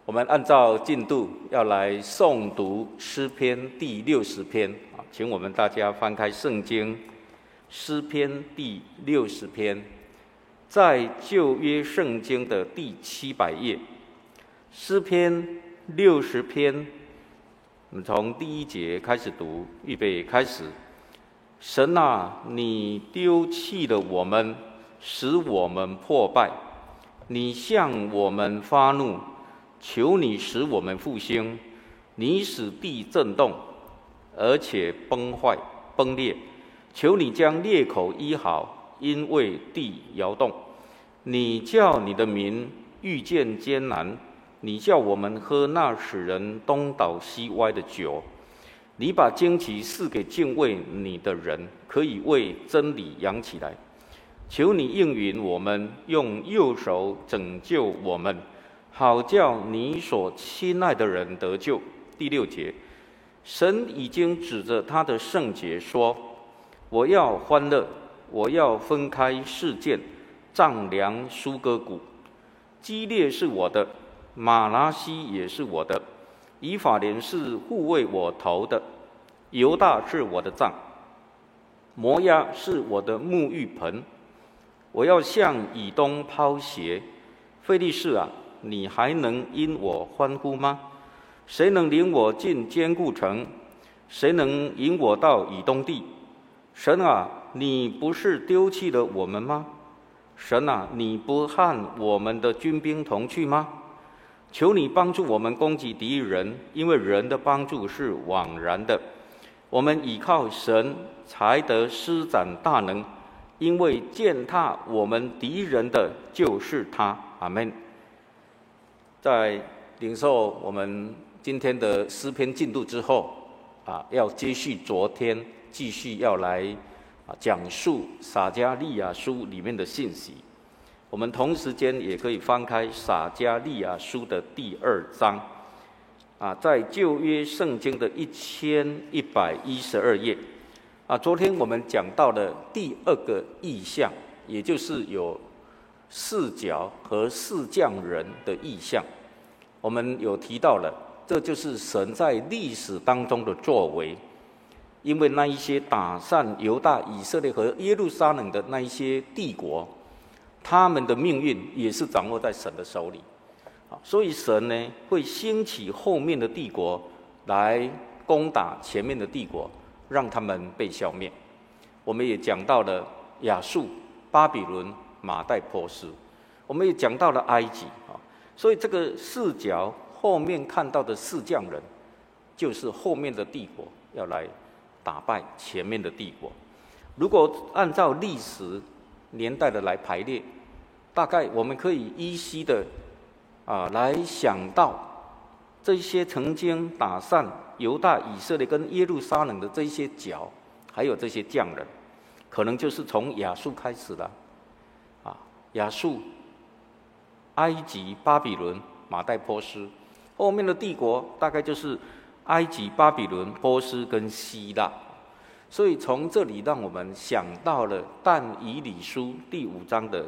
我们按照进度要来诵读诗篇第60篇啊，请我们大家翻开圣经，诗篇第60篇，在旧约圣经的第700页，诗篇60篇，我们从第1节开始读，预备开始。神啊，你丢弃了我们，使我们破败，你向我们发怒，求你使我们复兴，你使地震动，而且崩裂，求你将裂口医好，因为地摇动。你叫你的民遇见艰难，你叫我们喝那使人东倒西歪的酒。你把旌旗赐给敬畏你的人，可以为真理扬起来。求你应允我们，用右手拯救我们，好叫你所亲爱的人得救。第6节，神已经指着他的圣洁说：我要欢乐，我要分开示剑，丈量苏歌谷。基列是我的，马拿西也是我的，以法莲是护卫我头的，犹大是我的杖，摩押是我的沐浴盆。我要向以东抛鞋，非利士啊，你还能因我欢呼吗？谁能领我进坚固城？谁能引我到以东地？神啊，你不是丢弃了我们吗？神啊，你不和我们的军兵同去吗？求你帮助我们攻击敌人，因为人的帮助是枉然的。我们倚靠神，才得施展大能，因为践踏我们敌人的就是他。阿们。在领受我们今天的诗篇进度之后，要接续昨天，继续要来讲述撒迦利亚书里面的信息。我们同时间也可以翻开撒迦利亚书的第2章，在旧约圣经的1112页。昨天我们讲到了第2个意象，也就是有4角和4匠人的意象。我们有提到了，这就是神在历史当中的作为。因为那一些打散犹大、以色列和耶路撒冷的那一些帝国，他们的命运也是掌握在神的手里。所以神呢，会兴起后面的帝国来攻打前面的帝国，让他们被消灭。我们也讲到了亚述、巴比伦、马代波斯，我们也讲到了埃及。所以这个4角后面看到的4匠人，就是后面的帝国要来打败前面的帝国。如果按照历史年代的来排列，大概我们可以依稀的来想到这些曾经打散犹大、以色列跟耶路撒冷的这些角，还有这些匠人，可能就是从亚述开始了。亚述、埃及、巴比伦、马代波斯，后面的帝国大概就是埃及、巴比伦、波斯跟希腊。所以从这里让我们想到了但以理书第5章的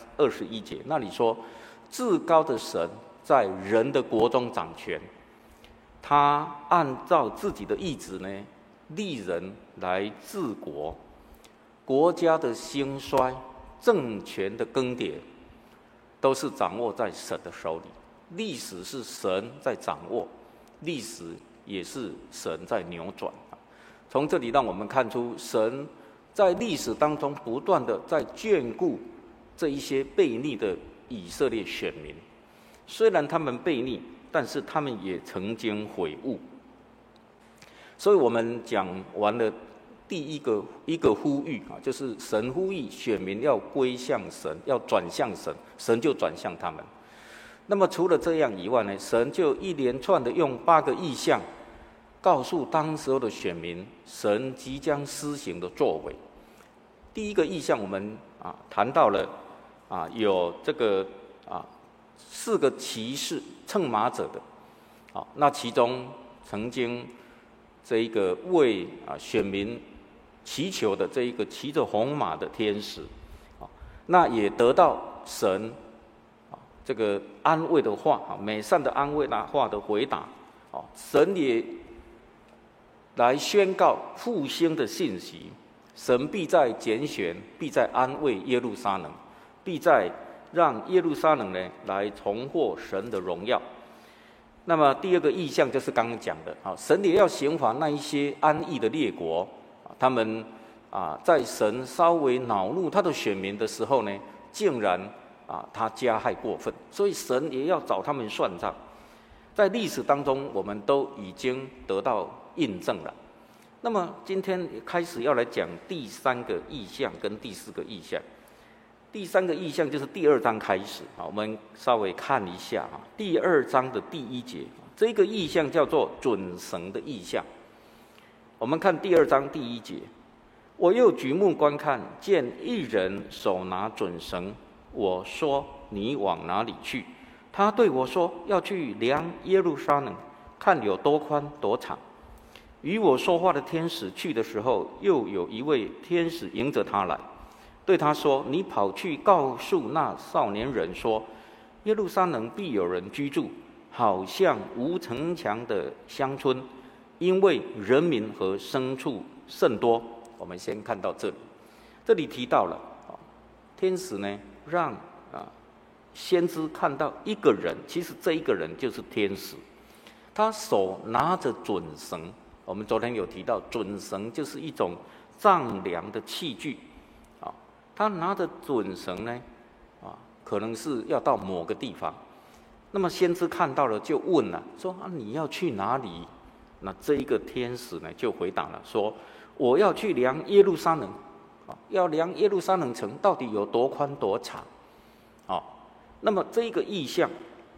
21节，那里说至高的神在人的国中掌权，他按照自己的意志呢，立人来治国，国家的兴衰、政权的更迭，都是掌握在神的手里。历史是神在掌握，历史也是神在扭转。从这里让我们看出，神在历史当中不断的在眷顾这一些悖逆的以色列选民。虽然他们悖逆，但是他们也曾经悔悟。所以我们讲完了第一个呼吁，就是神呼吁选民要归向神，要转向神，神就转向他们。那么除了这样以外呢，神就一连串的用8个意象告诉当时候的选民，神即将施行的作为。第一个意象我们谈到了有这个4个骑士乘马者的，那其中曾经这一个为选民祈求的这一个骑着红马的天使，那也得到神这个安慰的话，美善的安慰的话的回答，神也来宣告复兴的信息。神必在拣选，必在安慰耶路撒冷，必在让耶路撒冷呢来重获神的荣耀。那么第二个意象就是刚刚讲的，神也要刑罚那一些安逸的列国，他们在神稍微恼怒他的选民的时候呢，竟然他加害过分，所以神也要找他们算账。在历史当中，我们都已经得到印证了。那么今天开始要来讲第三个意象跟第四个意象。第三个意象就是第2章开始，我们稍微看一下第2章的第1节，这个意象叫做准绳的意象。我们看第2章第1节，我又举目观看，见一人手拿准绳，我说你往哪里去？他对我说要去量耶路撒冷，看有多宽多长。与我说话的天使去的时候，又有一位天使迎着他来，对他说：你跑去告诉那少年人说，耶路撒冷必有人居住，好像无城墙的乡村，因为人民和牲畜甚多。我们先看到这里，这里提到了天使呢让先知看到一个人，其实这一个人就是天使，他手拿着准绳。我们昨天有提到，准绳就是一种丈量的器具，他拿着准绳呢，可能是要到某个地方。那么先知看到了，就问了，说你要去哪里？那这一个天使呢，就回答了，说我要去量耶路撒冷，要量耶路撒冷城到底有多宽多长。那么这一个意象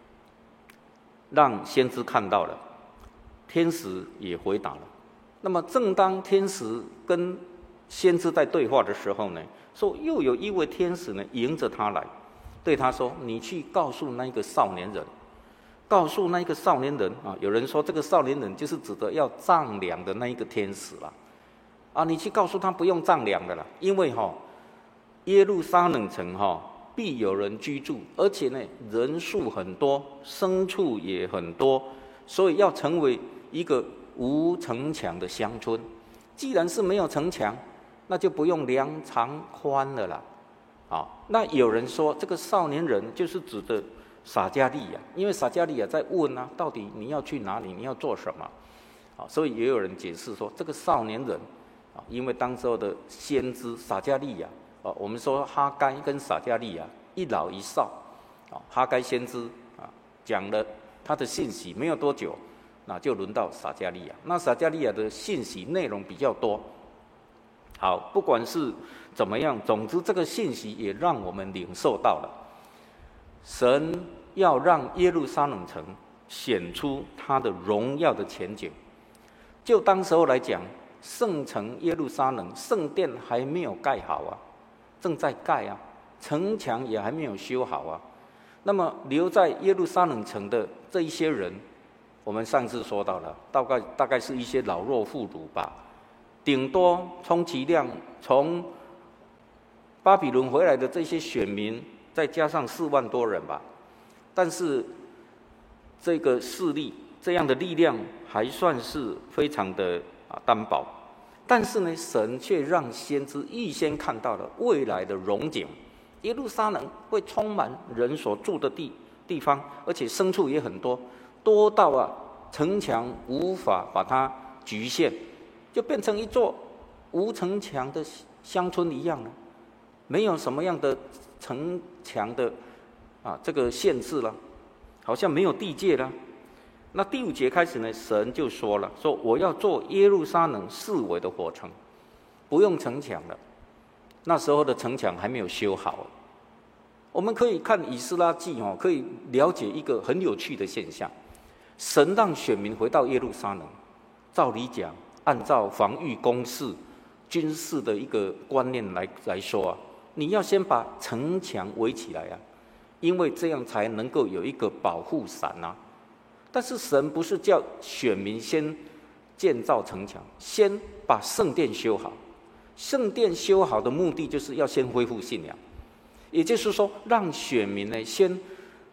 让先知看到了，天使也回答了。那么正当天使跟先知在对话的时候呢，说又有一位天使呢迎着他来，对他说：你去告诉那个少年人，告诉那个少年人有人说这个少年人就是指的要丈量的那一个天使了你去告诉他不用丈量的了，因为耶路撒冷城必有人居住，而且呢人数很多，牲畜也很多，所以要成为一个无城墙的乡村。既然是没有城墙，那就不用量长宽了啦。那有人说这个少年人就是指的撒迦利亚，因为撒迦利亚在问到底你要去哪里，你要做什么所以也有人解释说这个少年人因为当时候的先知撒迦利亚我们说哈该跟撒迦利亚一老一少哈该先知讲了他的信息没有多久，那就轮到撒迦利亚。那撒迦利亚的信息内容比较多。好，不管是怎么样，总之这个信息也让我们领受到了，神要让耶路撒冷城显出他的荣耀的前景。就当时候来讲，圣城耶路撒冷圣殿还没有盖好正在盖城墙也还没有修好那么留在耶路撒冷城的这一些人，我们上次说到了，大概是一些老弱妇孺吧，顶多充其量从巴比伦回来的这些选民，再加上4万多人吧。但是这个势力这样的力量还算是非常的单薄。但是呢，神却让先知预先看到了未来的荣景，耶路撒冷会充满人所住的地方，而且牲畜也很多，多到城墙无法把它局限，就变成一座无城墙的乡村一样了，没有什么样的城墙的这个限制了，好像没有地界了。那第5节开始呢，神就说了，说我要做耶路撒冷4围的火城，不用城墙了。那时候的城墙还没有修好。我们可以看以斯拉记可以了解一个很有趣的现象，神让选民回到耶路撒冷，照理讲，按照防御工事军事的一个观念来说你要先把城墙围起来因为这样才能够有一个保护伞但是神不是叫选民先建造城墙，先把圣殿修好。圣殿修好的目的就是要先恢复信仰，也就是说让选民呢先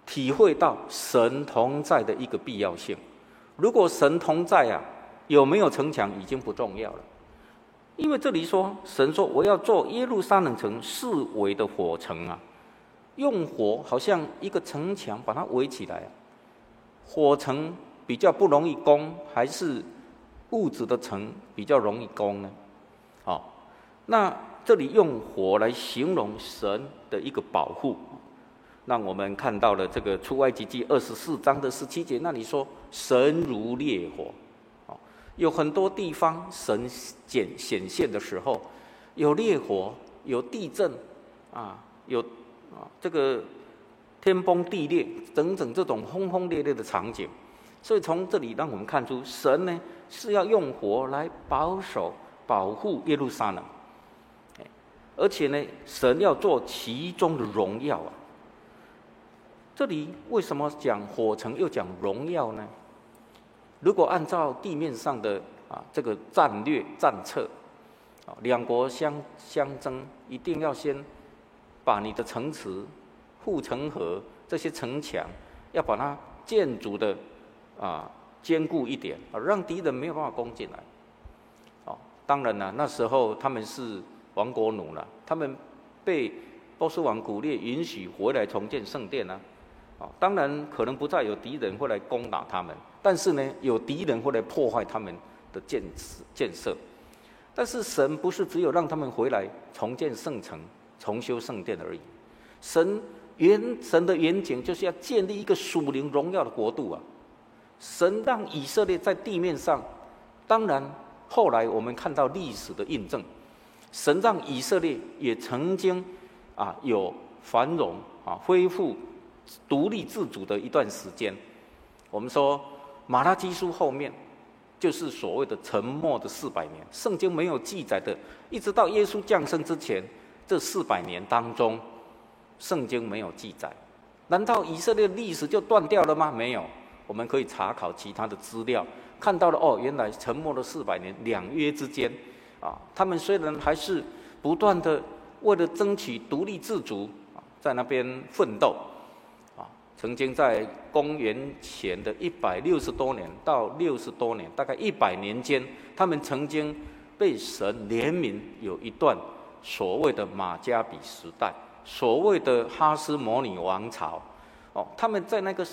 体会到神同在的一个必要性。如果神同在啊，有没有城墙已经不重要了。因为这里说，神说我要做耶路撒冷城四围的火城啊，用火好像一个城墙把它围起来啊。火城比较不容易攻，还是物质的城比较容易攻呢？那这里用火来形容神的一个保护，让我们看到了这个出埃及记24章的17节，那里说神如烈火。有很多地方神显现的时候，有烈火，有地震有这个天崩地裂，整整这种轰轰烈烈的场景。所以从这里让我们看出，神呢是要用火来保护耶路撒冷，而且呢，神要做其中的荣耀啊。这里为什么讲火城又讲荣耀呢？如果按照地面上的这个战略战策，两国相争，一定要先把你的城池、护城河这些城墙，要把它建筑的坚固一点，让敌人没有办法攻进来。当然了，那时候他们是亡国奴了，他们被波斯王古列允许回来重建圣殿啊。当然可能不再有敌人会来攻打他们，但是呢，有敌人会来破坏他们的建设。但是神不是只有让他们回来重建圣城、重修圣殿而已。神的远景就是要建立一个属灵荣耀的国度啊。神让以色列在地面上，当然后来我们看到历史的印证，神让以色列也曾经有繁荣恢复独立自主的一段时间。我们说马拉基书后面就是所谓的沉默的400年，圣经没有记载的，一直到耶稣降生之前这400年当中，圣经没有记载。难道以色列历史就断掉了吗？没有，我们可以查考其他的资料，看到了原来沉默了400年，两约之间他们虽然还是不断的为了争取独立自主在那边奋斗曾经在公元前的160多年到60多年，大概100年间，他们曾经被神怜悯，有一段所谓的马加比时代，所谓的哈斯摩尼王朝他们在那个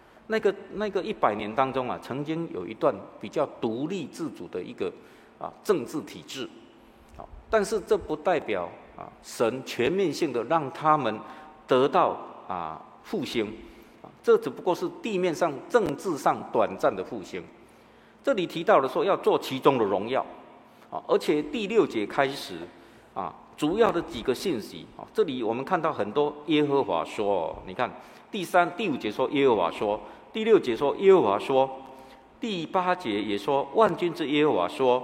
100年当中曾经有一段比较独立自主的一个政治体制但是这不代表神全面性的让他们得到复兴这只不过是地面上政治上短暂的复兴。这里提到了说要做其中的荣耀而且第6节开始主要的几个信息这里我们看到很多耶和华说你看第3、第5节说耶和华说，第6节说耶和华说，第8节也说万军之耶和华说，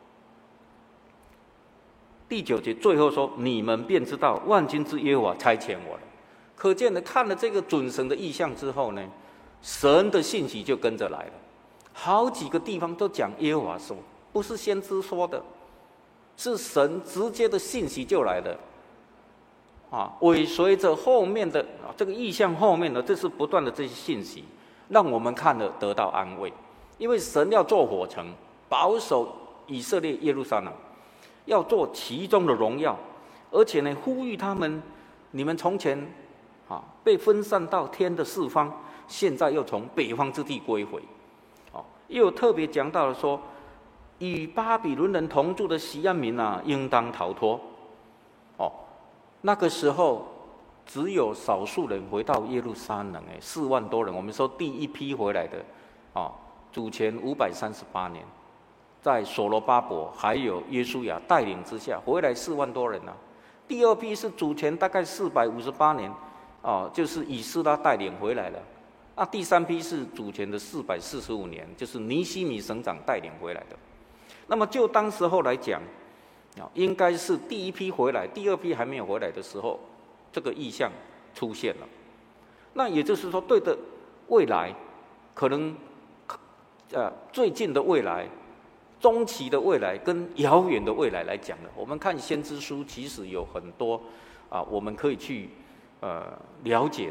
第9节最后说你们便知道万军之耶和华差遣我了。可见的，看了这个准神的意象之后呢，神的信息就跟着来了。好几个地方都讲耶和华说，不是先知说的，是神直接的信息就来了。尾随着后面的这个意象后面的，这是不断的这些信息，让我们看了得到安慰。因为神要做火城，保守以色列耶路撒冷，要做其中的荣耀，而且呢，呼吁他们，你们从前被分散到天的四方，现在又从北方之地归回。又特别讲到了说，与巴比伦人同住的西安民应当逃脱。那个时候只有少数人回到耶路撒冷，4万多人。我们说第一批回来的主前538年，在所罗巴伯还有约书亚带领之下回来4万多人第二批是主前大概458年就是以斯拉带领回来了。第3批是主前的445年，就是尼希米省长带领回来的。那么就当时候来讲，应该是第一批回来，第二批还没有回来的时候，这个意象出现了。那也就是说，对的未来，可能最近的未来、中期的未来跟遥远的未来来讲呢，我们看先知书其实有很多我们可以去了解的。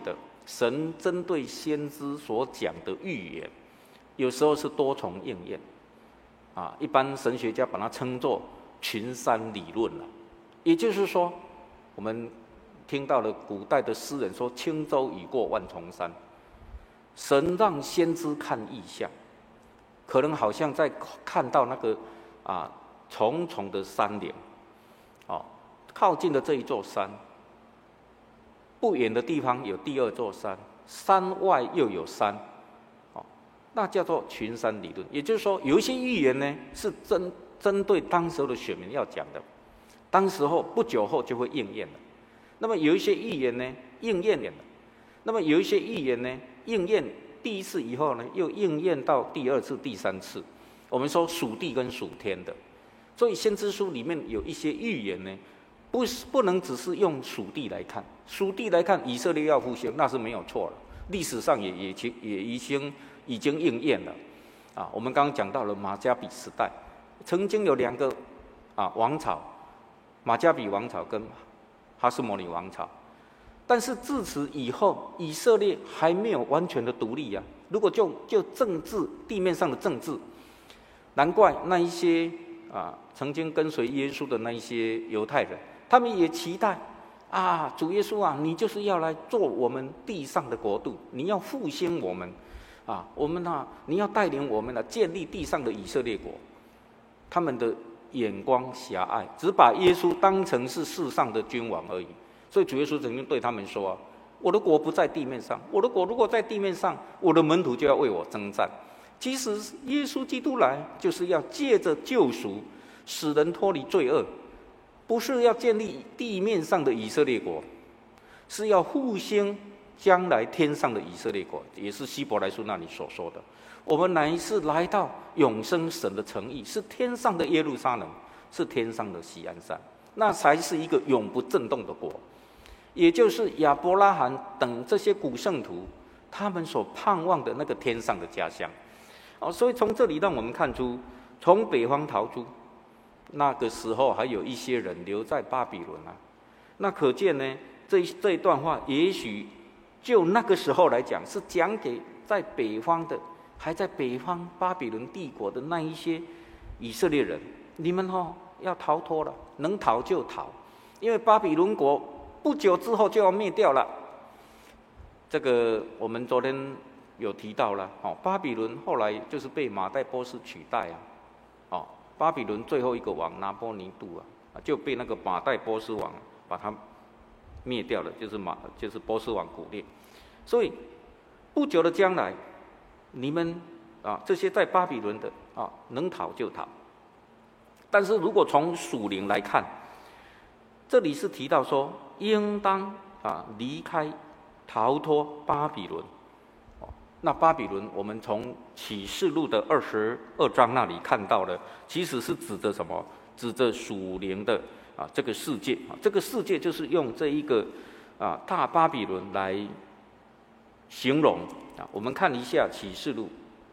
神针对先知所讲的预言，有时候是多重应验，一般神学家把它称作群山理论了。也就是说，我们听到了古代的诗人说：“轻舟已过万重山。”神让先知看异象，可能好像在看到那个重重的山岭，靠近的这一座山，不远的地方有第二座山，山外又有山，那叫做群山理论。也就是说，有一些预言呢是针对当时候的选民要讲的，当时候不久后就会应验了。那么有一些预言呢应验了，那么有一些预言呢应验第一次以后呢，又应验到第二次、第三次。我们说属地跟属天的，所以先知书里面有一些预言呢，不能只是用属地来看。属地来看，以色列要复兴，那是没有错了，历史上也已经应验了。我们刚刚讲到了马加比时代，曾经有2个王朝，马加比王朝跟哈斯摩尼王朝。但是自此以后，以色列还没有完全的独立啊。如果就政治地面上的政治，难怪那一些曾经跟随耶稣的那一些犹太人，他们也期待主耶稣你就是要来做我们地上的国度，你要复兴我们你要带领我们建立地上的以色列国。他们的眼光狭隘，只把耶稣当成是世上的君王而已。所以主耶稣曾经对他们说我的国不在地面上，我的国如果在地面上，我的门徒就要为我征战。其实耶稣基督来就是要借着救赎使人脱离罪恶，不是要建立地面上的以色列国，是要复兴将来天上的以色列国，也是希伯来书那里所说的。我们乃是来到永生神的城邑，是天上的耶路撒冷，是天上的锡安山，那才是一个永不震动的国，也就是亚伯拉罕等这些古圣徒他们所盼望的那个天上的家乡。所以从这里让我们看出，从北方逃出，那个时候还有一些人留在巴比伦那可见呢，这一段话也许就那个时候来讲，是讲给在北方的，还在北方巴比伦帝国的那一些以色列人，你们要逃脱了，能逃就逃，因为巴比伦国不久之后就要灭掉了。这个我们昨天有提到了，巴比伦后来就是被马代波斯取代巴比伦最后一个王拿波尼度就被那个马代波斯王把他灭掉了，就是波斯王古列。所以不久的将来，你们这些在巴比伦的能逃就逃。但是如果从属灵来看，这里是提到说应当离开逃脱巴比伦。那巴比伦我们从启示录的22章那里看到了，其实是指着什么？指着属灵的这个世界。这个世界就是用这一个大巴比伦来形容。我们看一下启示录，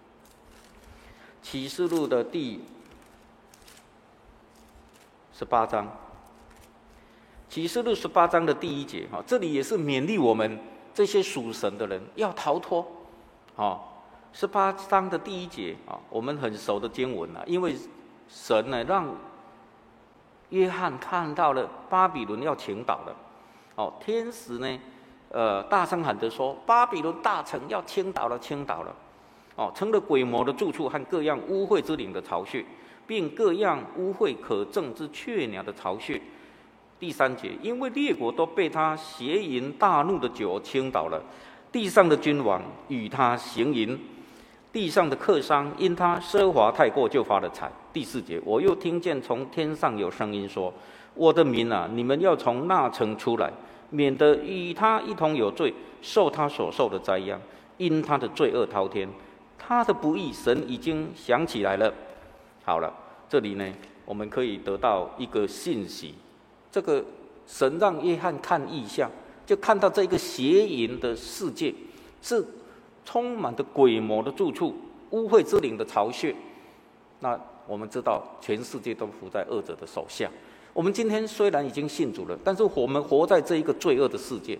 启示录的第18章，启示录18章的第1节，这里也是勉励我们这些属神的人要逃脱。18章的第1节我们很熟的经文因为神呢让约翰看到了巴比伦要倾倒了，天使呢大声喊着说，巴比伦大城要倾倒了，倾倒了，成了鬼魔的住处和各样污秽之灵的巢穴，并各样污秽可憎之雀鸟的巢穴。第3节，因为列国都被他邪淫大怒的酒倾倒了，地上的君王与他行淫，地上的客商因他奢华太过就发了财。第4节，我又听见从天上有声音说，我的民你们要从那城出来，免得与他一同有罪，受他所受的灾殃，因他的罪恶滔天，他的不义神已经想起来了。好了，这里呢我们可以得到一个信息，这个神让约翰看异象，就看到这个邪淫的世界是充满着鬼魔的住处，污秽之灵的巢穴。那我们知道全世界都伏在恶者的手下。我们今天虽然已经信主了，但是我们活在这一个罪恶的世界，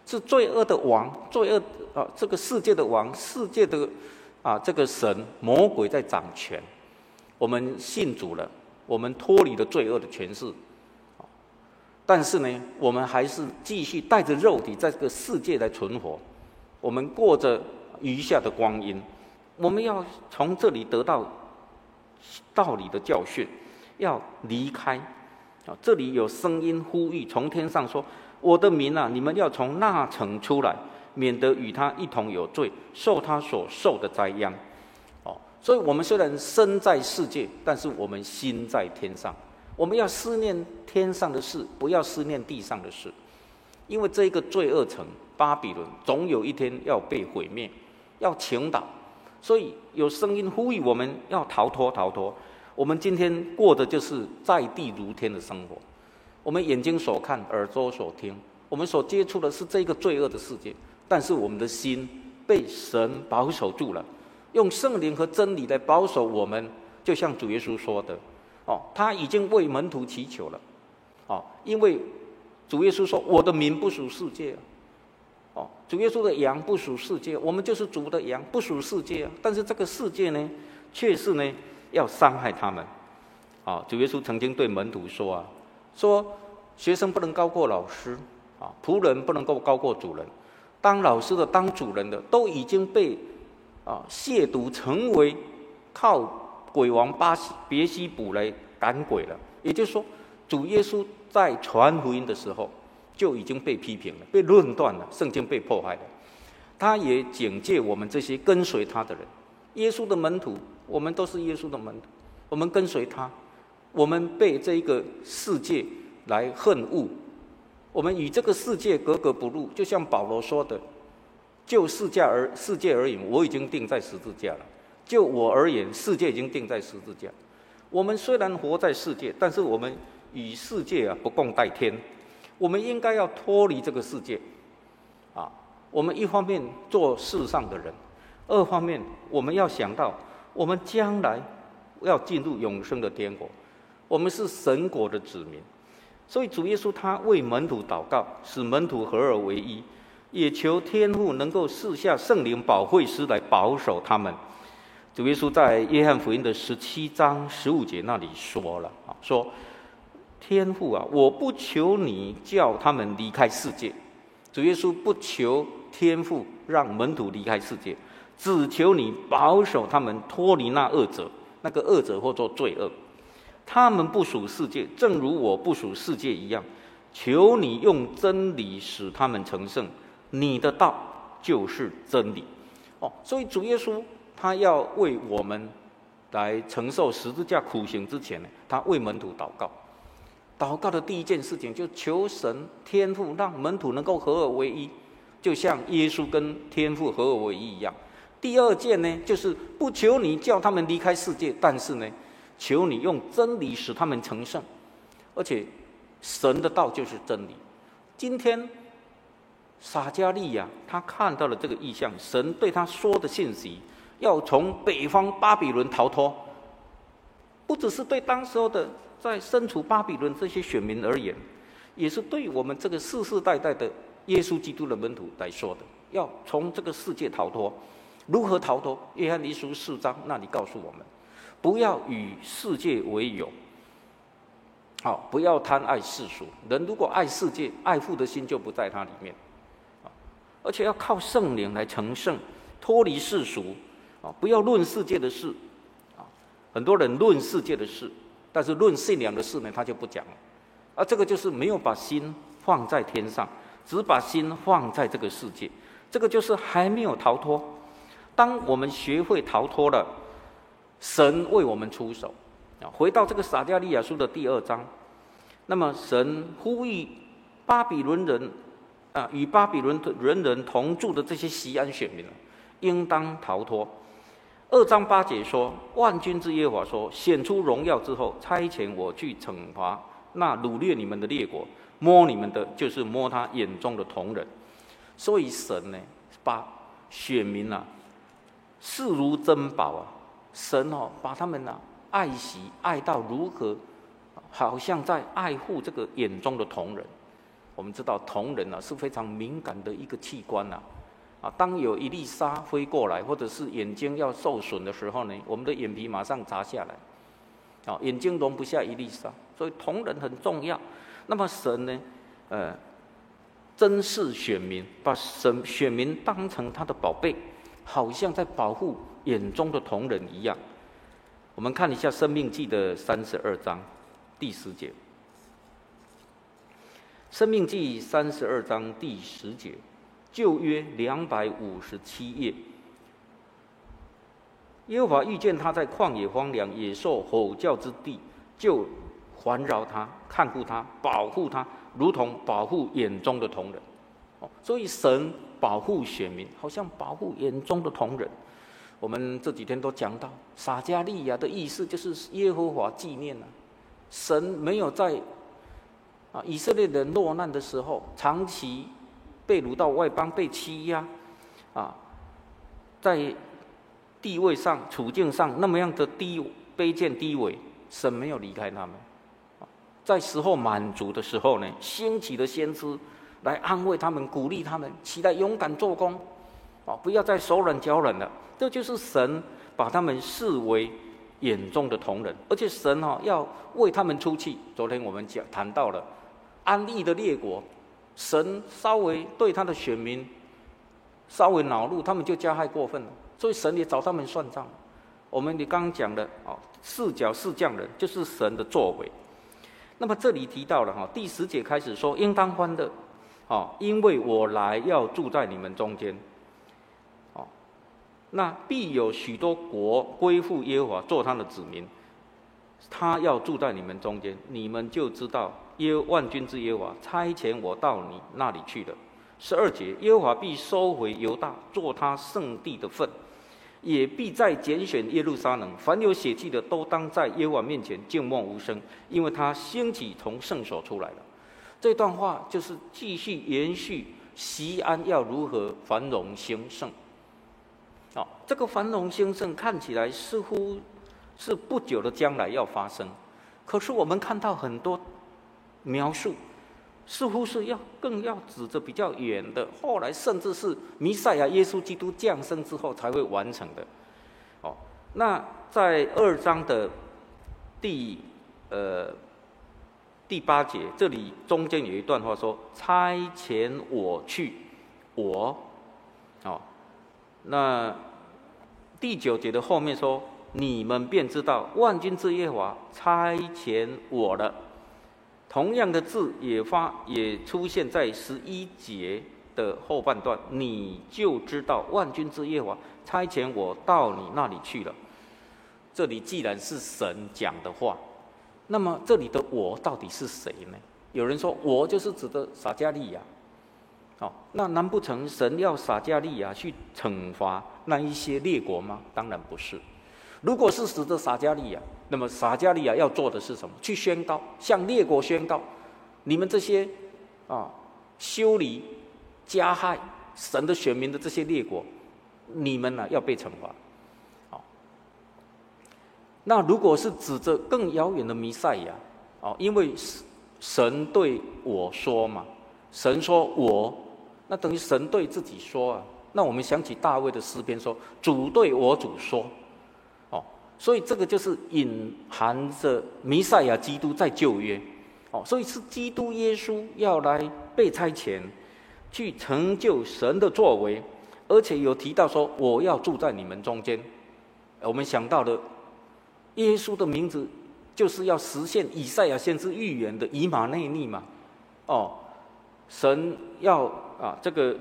是罪恶的王，罪恶这个世界的王，世界的这个神魔鬼在掌权。我们信主了，我们脱离了罪恶的权势，但是呢，我们还是继续带着肉体在这个世界来存活，我们过着余下的光阴。我们要从这里得到道理的教训，要离开。这里有声音呼吁，从天上说：“我的民啊，你们要从那城出来，免得与他一同有罪，受他所受的灾殃。”所以我们虽然身在世界，但是我们心在天上。我们要思念天上的事，不要思念地上的事，因为这个罪恶城巴比伦总有一天要被毁灭，要倾倒。所以有声音呼吁我们要逃脱，逃脱。我们今天过的就是在地如天的生活。我们眼睛所看，耳朵所听，我们所接触的是这个罪恶的世界，但是我们的心被神保守住了，用圣灵和真理来保守我们。就像主耶稣说的，他已经为门徒祈求了，因为主耶稣说：“我的民不属世界。”主耶稣的羊不属世界，我们就是主的羊，不属世界。但是这个世界呢，却是呢要伤害他们。主耶稣曾经对门徒说说学生不能高过老师，仆人不能够高过主人。当老师的、当主人的，都已经被亵渎成为靠鬼王别西卜来赶鬼了。也就是说，主耶稣在传福音的时候就已经被批评了，被论断了，圣经被迫害了。他也警戒我们这些跟随他的人，耶稣的门徒，我们都是耶稣的门徒，我们跟随他，我们被这个世界来恨恶，我们与这个世界格格不入。就像保罗说的：“就世界而言，我已经钉在十字架了；就我而言，世界已经钉在十字架。”我们虽然活在世界，但是我们与世界不共戴天。我们应该要脱离这个世界，我们一方面做世上的人，二方面我们要想到，我们将来要进入永生的天国，我们是神国的子民。所以主耶稣他为门徒祷告，使门徒合而为一，也求天父能够赐下圣灵保惠师来保守他们。主耶稣在约翰福音的17章15节那里说了，说：“天父啊，我不求你叫他们离开世界。”主耶稣不求天父让门徒离开世界，只求你保守他们脱离那恶者，那个恶者或做罪恶。他们不属世界，正如我不属世界一样。求你用真理使他们成圣，你的道就是真理。所以主耶稣他要为我们来承受十字架苦刑之前呢，他为门徒祷告。祷告的第一件事情就求神天父让门徒能够合而为一，就像耶稣跟天父合而为一一样。第二件呢，就是不求你叫他们离开世界，但是呢，求你用真理使他们成圣。而且神的道就是真理。今天撒迦利亚他看到了这个异象，神对他说的信息，要从北方巴比伦逃脱，不只是对当时候的在身处巴比伦这些选民而言，也是对我们这个世世代代的耶稣基督的门徒来说的，要从这个世界逃脱。如何逃脱？约翰一书4章那里告诉我们，不要与世界为友，不要贪爱世俗。人如果爱世界，爱父的心就不在他里面。而且要靠圣灵来成圣，脱离世俗，不要论世界的事。很多人论世界的事，但是论信仰的事呢，他就不讲了。这个就是没有把心放在天上，只把心放在这个世界，这个就是还没有逃脱。当我们学会逃脱了，神为我们出手。回到这个撒迦利亚书的第2章，那么神呼吁巴比伦人与巴比伦人同住的这些锡安选民，应当逃脱。2章8节说：“万军之耶和华说，显出荣耀之后，差遣我去惩罚那掳掠你们的列国，摸你们的，就是摸他眼中的瞳人。”所以神呢，把选民视如珍宝神把他们爱惜爱到如何，好像在爱护这个眼中的瞳人。 我们知道瞳仁是非常敏感的一个器官当有一粒沙飞过来，或者是眼睛要受损的时候呢，我们的眼皮马上砸下来，眼睛容不下一粒沙，所以瞳仁很重要。那么神呢，珍视选民，把选民当成他的宝贝，好像在保护眼中的瞳仁一样。我们看一下《申命记》的32章第10节，《申命记》32章第10节。旧约257页，耶和华遇见他在旷野荒凉、野兽吼叫之地，就环绕他、看顾他、保护他，如同保护眼中的瞳仁。所以神保护选民，好像保护眼中的瞳仁。我们这几天都讲到撒迦利亚的意思，就是耶和华纪念神没有在以色列人落难的时候，长期被掳到外邦，被欺压，在地位上、处境上那么样的卑贱低微，神没有离开他们。在时候满足的时候呢，兴起的先知来安慰他们、鼓励他们，起来勇敢做工，不要再手软脚软了。这就是神把他们视为眼中的瞳仁，而且神要为他们出气。昨天我们谈到了安利的列国。神稍微对他的选民稍微恼怒，他们就加害过分了，所以神也找他们算账。我们刚刚讲的四角四匠人就是神的作为。那么这里提到了第10节开始说，应当欢乐，因为我来要住在你们中间。那必有许多国归附耶和华，做他的子民，他要住在你们中间，你们就知道万军之耶和华差遣我到你那里去了。12节，耶和华必收回犹大，做他圣地的份，也必再拣选耶路撒冷。凡有血气的，都当在耶和华面前静默无声，因为他兴起从圣所出来了。这段话就是继续延续锡安要如何繁荣兴盛。这个繁荣兴盛看起来似乎是不久的将来要发生，可是我们看到很多描述，似乎是更要指着比较远的，后来甚至是弥赛亚耶稣基督降生之后才会完成的。那在2章的第8节，这里中间有一段话说：“差遣我去，我。”那第9节的后面说：“你们便知道万军之耶和华差遣我了。”同样的字也出现在11节的后半段，你就知道万军之耶和华差遣我到你那里去了。这里既然是神讲的话，那么这里的我到底是谁呢？有人说我就是指的撒迦利亚。那难不成神要撒迦利亚去惩罚那一些列国吗？当然不是。如果是指的撒迦利亚，那么撒迦利亚要做的是什么？去宣告，向列国宣告，你们这些修理、加害神的选民的这些列国，你们要被惩罚。那如果是指着更遥远的弥赛亚，因为神对我说嘛，神说我，那等于神对自己说那我们想起大卫的诗篇说：“主对我主说。”所以这个就是隐含着弥赛亚基督在旧约。所以是基督耶稣要来被差遣，去成就神的作为，而且有提到说：“我要住在你们中间。”我们想到了耶稣的名字，就是要实现以赛亚先知预言的以马内利嘛。神要这个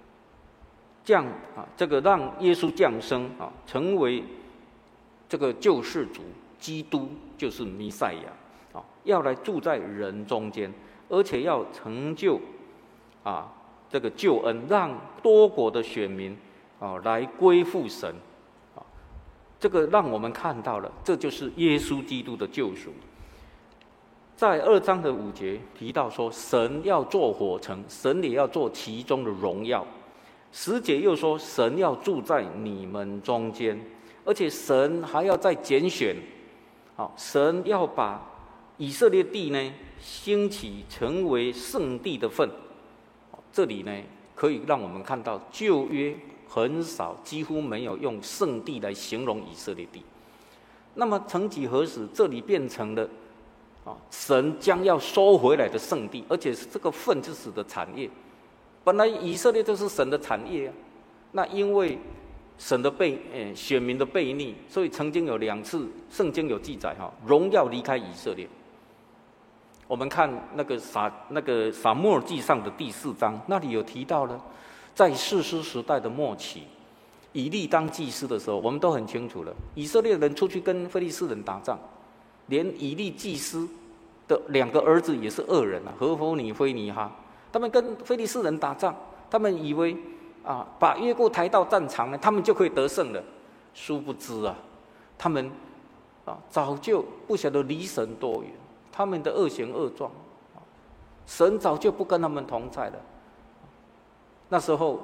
让耶稣降生成为这个救世主，基督就是弥赛亚要来住在人中间，而且要成就这个救恩，让多国的选民来归附神。这个让我们看到了，这就是耶稣基督的救赎。在2章的5节提到说，神要做火城，神也要做其中的荣耀。10节又说，神要住在你们中间，而且神还要再拣选，神要把以色列地呢兴起成为圣地的份。这里呢可以让我们看到旧约很少，几乎没有用圣地来形容以色列地。那么曾几何时，这里变成了神将要收回来的圣地，而且是这个份之子的产业。本来以色列就是神的产业啊，那因为神的选民的悖逆，所以曾经有2次圣经有记载荣耀离开以色列。我们看那个撒母耳记上的第4章，那里有提到了，在士师时代的末期，以利当祭司的时候，我们都很清楚了，以色列人出去跟非利士人打仗，连以利祭司的2个儿子也是恶人啊，何弗尼、菲尼哈，他们跟非利士人打仗，他们以为把约柜抬到战场呢，他们就可以得胜了。殊不知啊，他们早就不晓得离神多远，他们的恶行恶状，神早就不跟他们同在了。那时候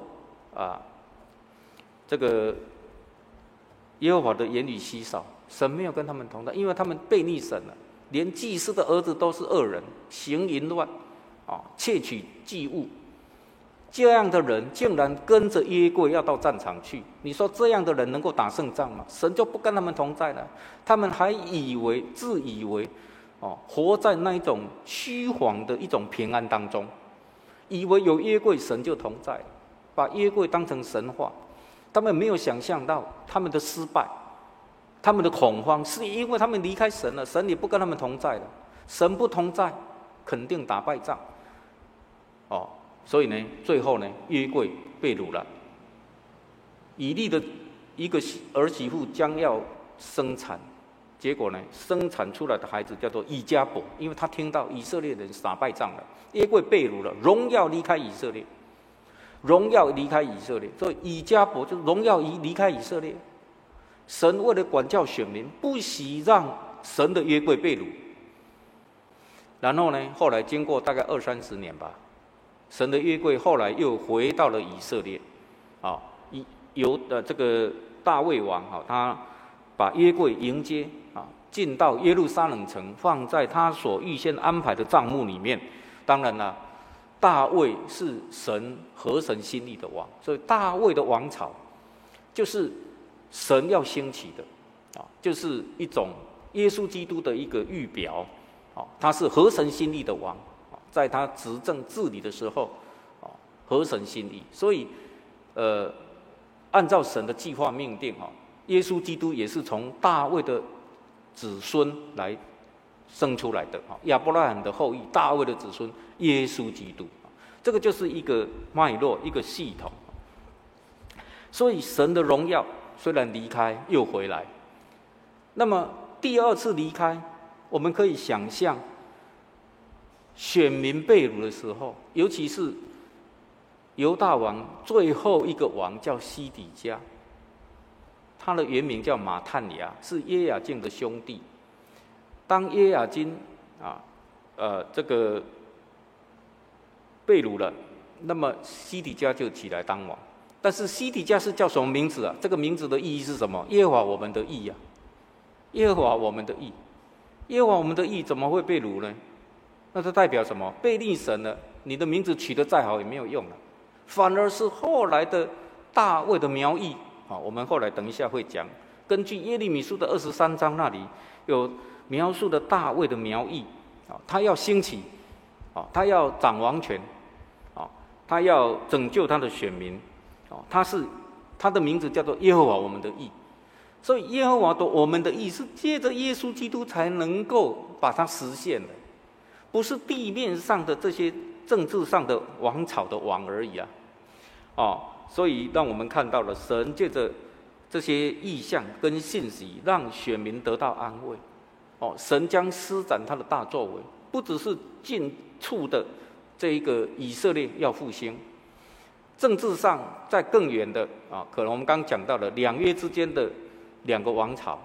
这个耶和华的言语稀少，神没有跟他们同在，因为他们悖逆神了。连祭司的儿子都是恶人，行淫乱，窃取祭物。这样的人竟然跟着约柜要到战场去，你说这样的人能够打胜仗吗？神就不跟他们同在了。他们还自以为活在那一种虚晃的一种平安当中，以为有约柜神就同在，把约柜当成神话。他们没有想象到他们的失败，他们的恐慌，是因为他们离开神了，神也不跟他们同在了。神不同在，肯定打败仗。所以呢，最后呢，约柜被掳了。以利的一个儿媳妇将要生产，结果呢，生产出来的孩子叫做以迦伯，因为他听到以色列人打败仗了，约柜被掳了，荣耀离开以色列，荣耀离开以色列，所以以迦伯就荣耀离开以色列。神为了管教选民，不喜让神的约柜被掳。然后呢，后来经过大概20-30年吧。神的约柜后来又回到了以色列，由这个大卫王他把约柜迎接进到耶路撒冷城，放在他所预先安排的帐幕里面。当然了，大卫是合神心意的王，所以大卫的王朝就是神要兴起的就是一种耶稣基督的一个预表他是合神心意的王。在他执政治理的时候，合神心意，所以，按照神的计划命定，耶稣基督也是从大卫的子孙来生出来的，亚伯拉罕的后裔，大卫的子孙，耶稣基督，这个就是一个脉络，一个系统。所以神的荣耀虽然离开又回来，那么第2次离开，我们可以想象。选民被掳的时候，尤其是犹大王最后一个王叫西底家，他的原名叫马探雅，是约雅敬的兄弟。当约雅斤这个被掳了，那么西底家就起来当王。但是西底家是叫什么名字啊？这个名字的意义是什么？耶和华我们的义啊，耶和华我们的义，耶和华我们的义怎么会被掳呢？那这代表什么？背逆神了，你的名字取得再好也没有用了，反而是后来的大卫的苗裔我们后来等一下会讲，根据耶利米书的23章那里有描述的大卫的苗裔他要兴起他要掌王权他要拯救他的选民他的名字叫做耶和华我们的义。所以耶和华的我们的义是借着耶稣基督才能够把它实现的，不是地面上的这些政治上的王朝的王而已所以让我们看到了神借着这些意象跟信息，让选民得到安慰神将施展他的大作为，不只是近处的这一个以色列要复兴，政治上在更远的可能我们刚讲到了2约之间的2个王朝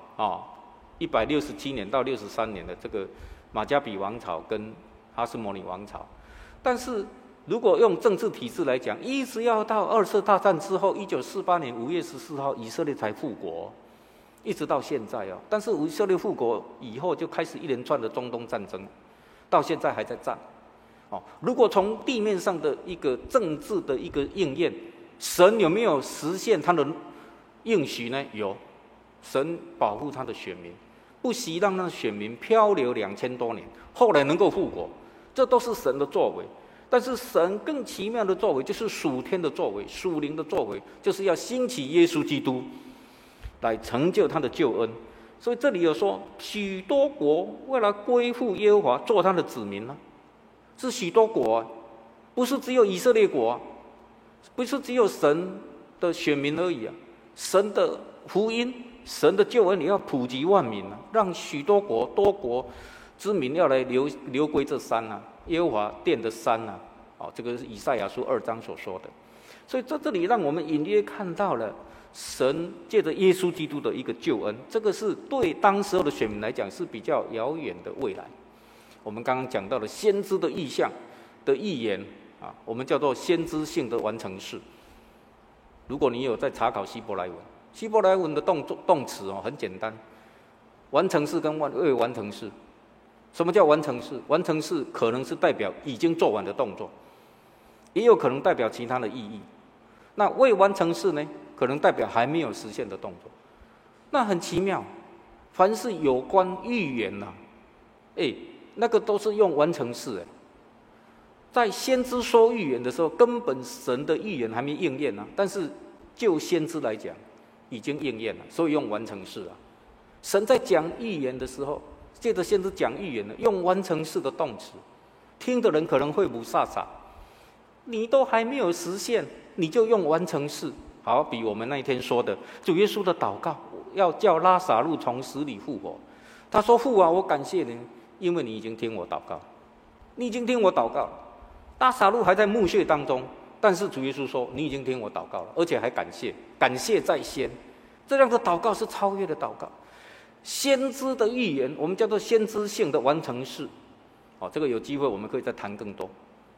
167年到63年的这个马加比王朝跟哈斯摩尼王朝。但是如果用政治体制来讲，一直要到2次大战之后，1948年5月14号以色列才复国一直到现在哦。但是以色列复国以后，就开始一连串的中东战争，到现在还在战。哦，如果从地面上的一个政治的一个应验，神有没有实现他的应许呢？有，神保护他的选民，不惜让那选民漂流2000多年，后来能够复国，这都是神的作为。但是神更奇妙的作为，就是属天的作为、属灵的作为，就是要兴起耶稣基督，来成就他的救恩。所以这里有说，许多国为了归附耶和华，做他的子民呢，是许多国啊，不是只有以色列国啊，不是只有神的选民而已啊。神的福音、神的救恩，你要普及万民啊，让许多国、多国之民要来流归这山啊，耶和华殿的山啊。哦，这个是以赛亚书2章所说的。所以在这里让我们隐约看到了神借着耶稣基督的一个救恩，这个是对当时候的选民来讲是比较遥远的未来。我们刚刚讲到了先知的意象的预言啊，我们叫做先知性的完成式。如果你有在查考希伯来文，希伯来文的动词哦很简单，完成式跟未完成式。什么叫完成式？完成式可能是代表已经做完的动作，也有可能代表其他的意义。那未完成式呢，可能代表还没有实现的动作。那很奇妙，凡是有关预言呐，那个都是用完成式。在先知说预言的时候，根本神的预言还没应验啊，但是就先知来讲，已经应验了，所以用完成式啊。神在讲预言的时候，借着先知讲预言呢，用完成式的动词，听的人可能会不傻傻，你都还没有实现，你就用完成式。好比我们那一天说的主耶稣的祷告，要叫拉撒路从死里复活。他说：“父啊，我感谢你，因为你已经听我祷告，你已经听我祷告。拉撒路还在墓穴当中，但是主耶稣说你已经听我祷告了，而且还感谢，感谢在先。这样的祷告是超越的祷告。先知的预言，我们叫做先知性的完成式。这个有机会我们可以再谈更多。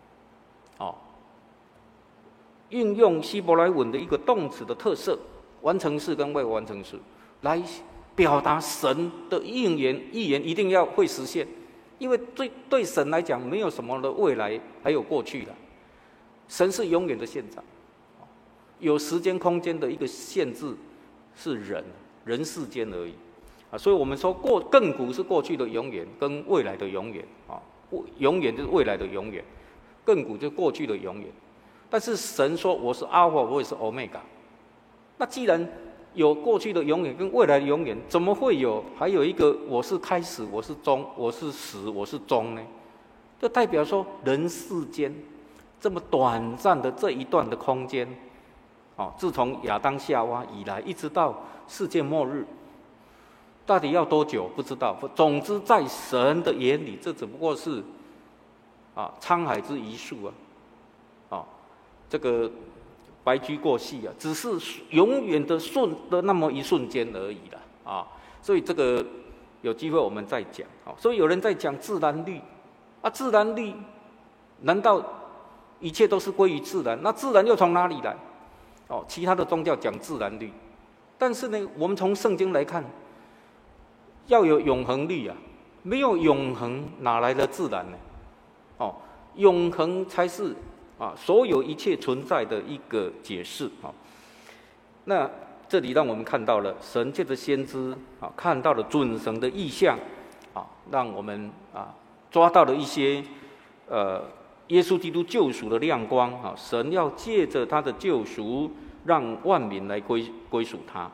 运用希伯来文的一个动词的特色，完成式跟未完成式，来表达神的预言一定要会实现，因为对神来讲，没有什么的未来还有过去了，神是永远的现在，有时间空间的一个限制是人世间而已所以我们说亘古是过去的永远跟未来的永远永远就是未来的永远，亘古就是过去的永远。但是神说我是阿尔法，我也是欧米伽。那既然有过去的永远跟未来的永远，怎么会还有一个我是开始，我是终，我是始，我是终呢？就代表说人世间这么短暂的这一段的空间自从亚当夏娃以来，一直到世界末日，到底要多久不知道。总之在神的眼里，这只不过是沧海之一粟这个白驹过隙只是永远的那么一瞬间而已了所以这个有机会我们再讲所以有人在讲自然律自然律难道一切都是归于自然？那自然又从哪里来？其他的宗教讲自然律，但是呢，我们从圣经来看，要有永恒律没有永恒哪来的自然呢？永恒才是所有一切存在的一个解释那这里让我们看到了神借着先知看到了准神的意象让我们抓到了一些耶稣基督救赎的亮光神要借着他的救赎，让万民来归属他。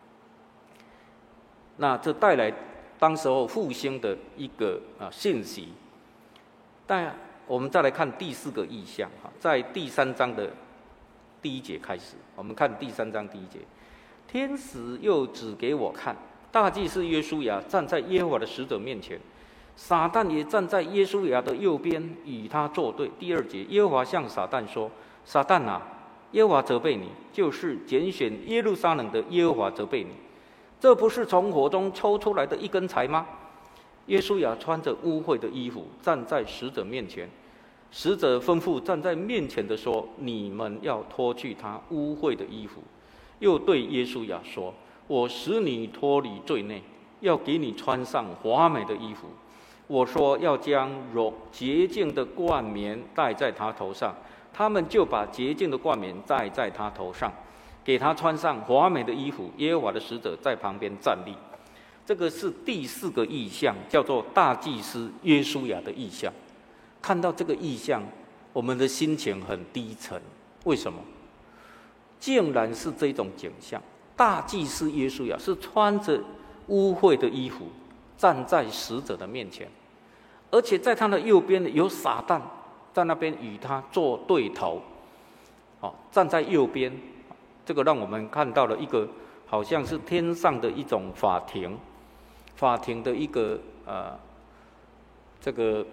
那这带来当时候复兴的一个信息。但我们再来看第4个意象在第3章的第1节开始，我们看第3章第1节。天使又指给我看，大祭司约书亚站在耶和华的使者面前，撒旦也站在约书亚的右边，与他作对。第2节，耶和华向撒旦说：“撒旦啊，耶和华责备你，就是拣选耶路撒冷的耶和华责备你，这不是从火中抽出来的一根柴吗？”约书亚穿着污秽的衣服站在使者面前，使者吩咐站在面前的说：“你们要脱去他污秽的衣服。”又对约书亚说：“ 我使你脱离罪孽，要给你穿上华美的衣服。我说要将洁净的冠冕戴在他头上，他们就把洁净的冠冕戴在他头上，给他穿上华美的衣服。耶和华的使者在旁边站立。这个是第4个异象，叫做大祭司约书亚的异象。看到这个异象，我们的心情很低沉。为什么？竟然是这种景象。大祭司约书亚是穿着污秽的衣服，站在使者的面前，而且在他的右边有撒旦在那边与他做对头。站在右边，这个让我们看到了一个好像是天上的一种法庭的一个这个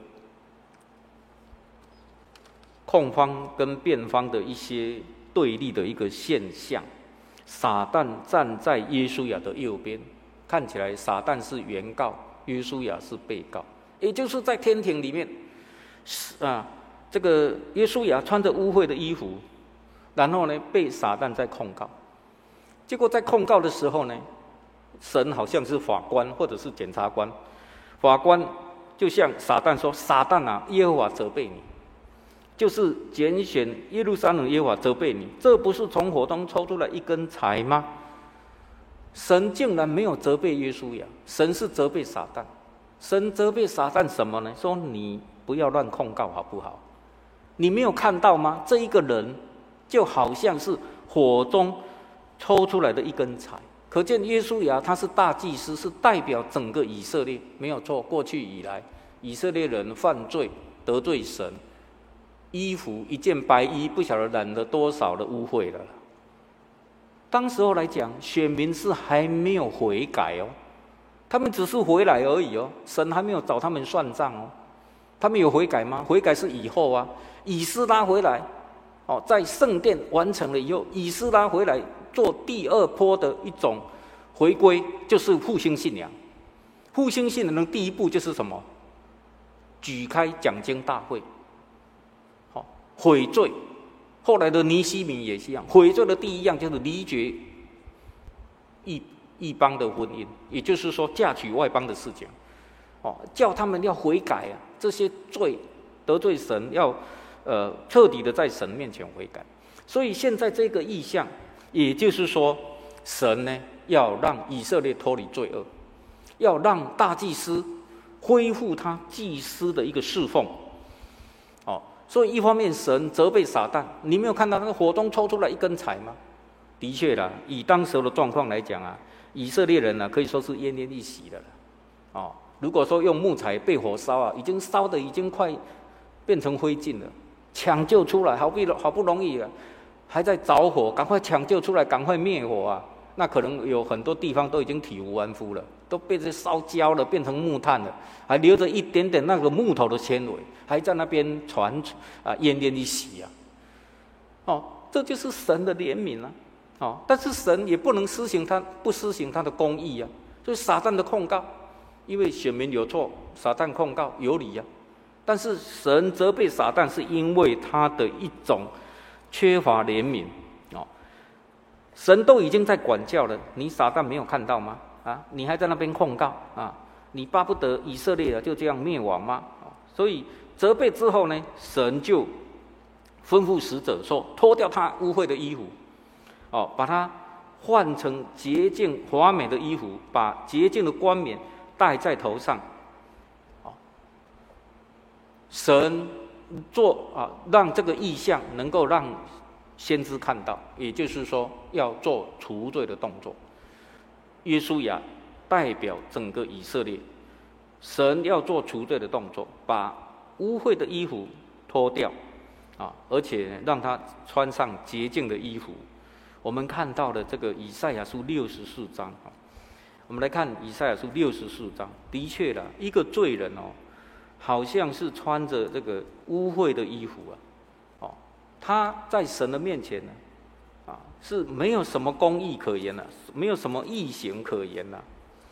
控方跟辩方的一些对立的一个现象。撒旦站在约书亚的右边，看起来撒旦是原告，约书亚是被告，也就是在天庭里面，这个约书亚穿着污秽的衣服，然后呢被撒旦在控告。结果在控告的时候呢，神好像是法官或者是检察官，法官就向撒旦说：“撒旦啊，耶和华责备你。”就是拣选耶路撒冷耶和华责备你，这不是从火中抽出来一根柴吗？神竟然没有责备约书亚，神是责备撒旦。神责备撒旦什么呢？说你不要乱控告好不好？你没有看到吗？这一个人就好像是火中抽出来的一根柴。可见约书亚他是大祭司，是代表整个以色列，没有错。过去以来，以色列人犯罪得罪神，衣服一件白衣，不晓得染了多少的污秽了。当时候来讲，选民是还没有悔改哦，他们只是回来而已哦，神还没有找他们算账哦。他们有悔改吗？悔改是以后啊，以斯拉回来，在圣殿完成了以后，以斯拉回来做第2波的一种回归，就是复兴信仰。复兴信仰的第一步就是什么？举开讲经大会。悔罪，后来的尼希米也是一样。悔罪的第一样就是离绝异邦的婚姻，也就是说嫁娶外邦的事情。叫他们要悔改啊，这些罪得罪神，要彻底的在神面前悔改。所以现在这个意象，也就是说，神呢要让以色列脱离罪恶，要让大祭司恢复他祭司的一个侍奉。所以一方面神责备撒旦，你没有看到那个火中抽出来一根柴吗？的确啦，以当时的状况来讲啊，以色列人可以说是奄奄一息的了。如果说用木材被火烧啊，已经烧的已经快变成灰烬了，抢救出来好不容易了，还在着火，赶快抢救出来，赶快灭火啊！那可能有很多地方都已经体无完肤了，都被这烧焦了，变成木炭了，还留着一点点那个木头的纤维，还在那边奄奄一息啊！这就是神的怜悯啊！但是神也不能不施行他的公义啊！所以撒旦的控告，因为选民有错，撒旦控告有理啊。但是神责备撒旦，是因为他的一种缺乏怜悯。神都已经在管教了，你撒旦没有看到吗？你还在那边控告啊？你巴不得以色列就这样灭亡吗？所以责备之后呢，神就吩咐使者说，脱掉他污秽的衣服，把他换成洁净华美的衣服，把洁净的冠冕戴在头上。神让这个异象能够让先知看到，也就是说要做除罪的动作。约书亚代表整个以色列，神要做除罪的动作，把污秽的衣服脱掉而且让他穿上洁净的衣服。我们看到了这个以赛亚书64章，我们来看以赛亚书64章，的确啦，一个罪人好像是穿着这个污秽的衣服他在神的面前是没有什么公义可言的，没有什么义行可言的。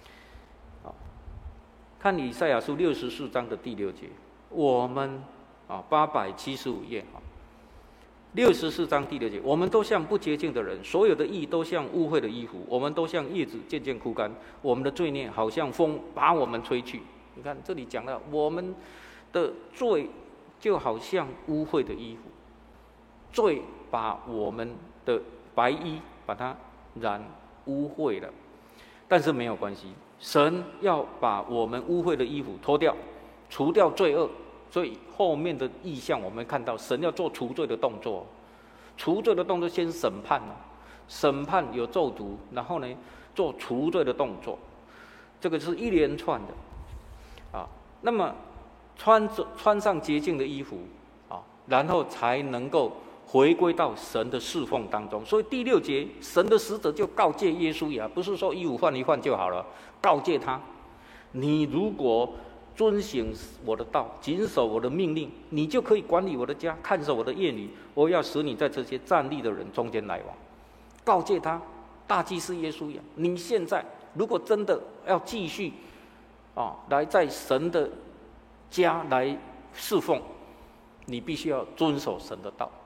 看以赛亚书64章的第6节，我们875页， 64章第6节，我们都像不洁净的人，所有的义都像污秽的衣服，我们都像叶子渐渐枯干，我们的罪孽好像风把我们吹去。你看这里讲到我们的罪就好像污秽的衣服，罪把我们的白衣把它染污秽了，但是没有关系，神要把我们污秽的衣服脱掉，除掉罪恶。所以后面的意象我们看到神要做除罪的动作，除罪的动作先审判，审判有咒诅，然后呢做除罪的动作，这个是一连串的那么穿上洁净的衣服然后才能够回归到神的侍奉当中。所以第6节，神的使者就告诫耶稣亚，不是说衣服换一换就好了，告诫他，你如果遵行我的道，谨守我的命令，你就可以管理我的家，看守我的业女。我要使你在这些站立的人中间来往。告诫他，大祭司耶稣亚，你现在如果真的要继续来在神的家来侍奉，你必须要遵守神的道，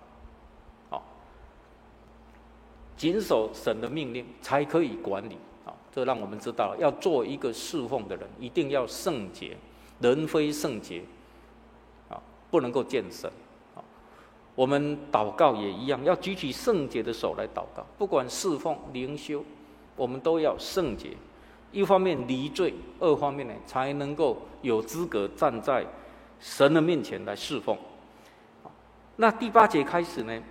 谨守神的命令，才可以管理。这让我们知道，要做一个侍奉的人，一定要圣洁。人非圣洁不能够见神。我们祷告也一样，要举起圣洁的手来祷告。不管侍奉灵修，我们都要圣洁。一方面离罪，二方面呢才能够有资格站在神的面前来侍奉。那第8节开始呢，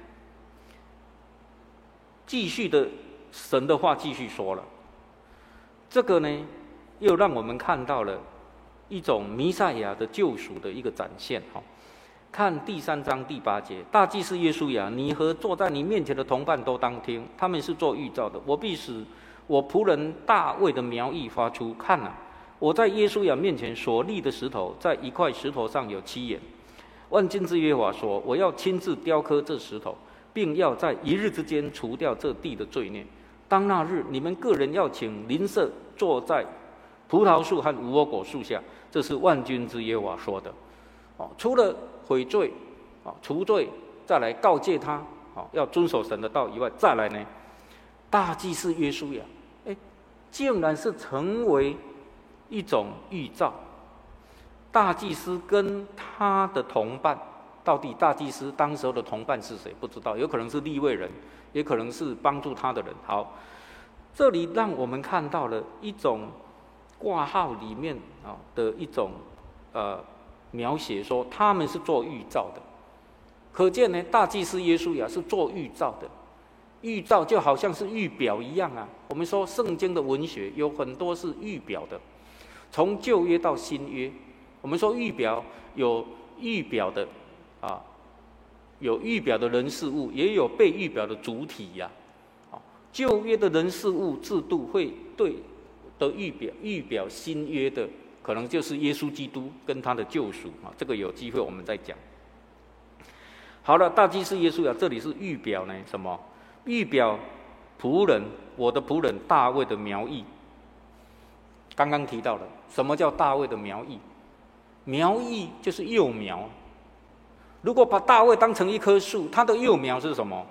继续的神的话继续说了。这个呢，又让我们看到了一种弥赛亚的救赎的一个展现。看第3章第8节，大祭司耶稣亚，你和坐在你面前的同伴都当听，他们是做预兆的。我必使我仆人大卫的苗裔发出。看我在耶稣亚面前所立的石头，在一块石头上有7眼。万军之耶和华说，我要亲自雕刻这石头，并要在一日之间除掉这地的罪孽。当那日，你们个人要请邻舍坐在葡萄树和无花果树下，这是万军之耶和华说的。除了悔罪除罪，再来告诫他要遵守神的道以外，再来呢，大祭司约书亚竟然是成为一种预兆。大祭司跟他的同伴，到底大祭司当时候的同伴是谁不知道，有可能是利未人，也可能是帮助他的人。好，这里让我们看到了一种挂号里面的一种描写，说他们是做预兆的。可见呢，大祭司耶稣亚是做预兆的。预兆就好像是预表一样我们说圣经的文学有很多是预表的，从旧约到新约，我们说预表有预表的有预表的人事物，也有被预表的主体旧约的人事物制度会对的预表新约的，可能就是耶稣基督跟他的救赎这个有机会我们再讲。好了，大祭司耶稣亚这里是预表呢什么？预表仆人，我的仆人大卫的苗裔。刚刚提到了什么叫大卫的苗裔？苗裔就是幼苗。如果把大卫当成一棵树，他的幼苗是什么？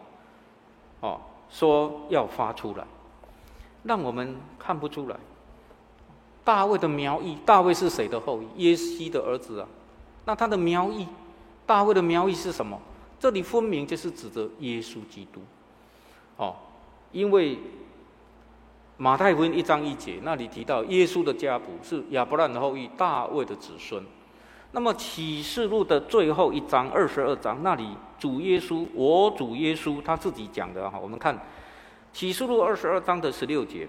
说要发出来，让我们看不出来。大卫的苗裔，大卫是谁的后裔？耶西的儿子那他的苗裔，大卫的苗裔是什么？这里分明就是指着耶稣基督。因为马太福音1章1节那里提到耶稣的家谱是亚伯拉罕的后裔，大卫的子孙。那么启示录的最后1章22章那里主耶稣，我主耶稣他自己讲的我们看启示录22章的16节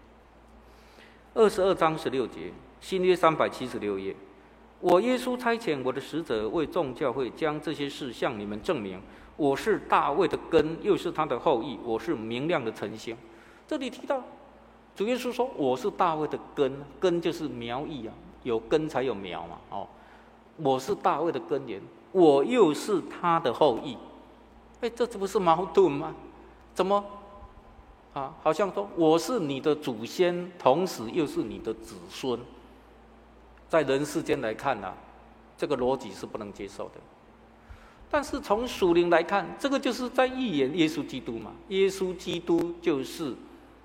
，22章16节，新约376页，我耶稣差遣我的使者为众教会将这些事向你们证明。我是大卫的根，又是他的后裔，我是明亮的晨星。这里提到主耶稣说我是大卫的根，根就是苗裔有根才有苗嘛我是大卫的根源，我又是他的后裔。这不是矛盾吗？怎么好像说我是你的祖先，同时又是你的子孙。在人世间来看这个逻辑是不能接受的。 但是从属灵来看，这个就是在预言耶稣基督嘛。耶稣基督就是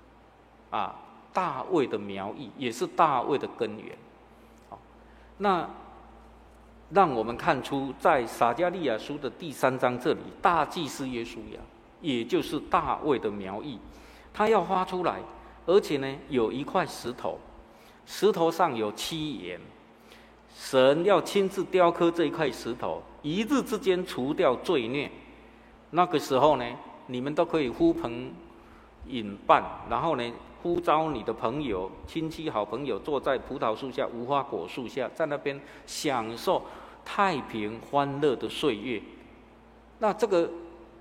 大卫的苗裔，也是大卫的根源。那让我们看出，在撒迦利亚书的第3章这里，大祭司耶稣亚，也就是大卫的苗裔，他要发出来，而且呢，有一块石头，石头上有7言，神要亲自雕刻这一块石头，一日之间除掉罪孽。那个时候呢，你们都可以呼朋引伴，然后呢，呼召你的朋友、亲戚、好朋友，坐在葡萄树下、无花果树下，在那边享受太平欢乐的岁月。那这个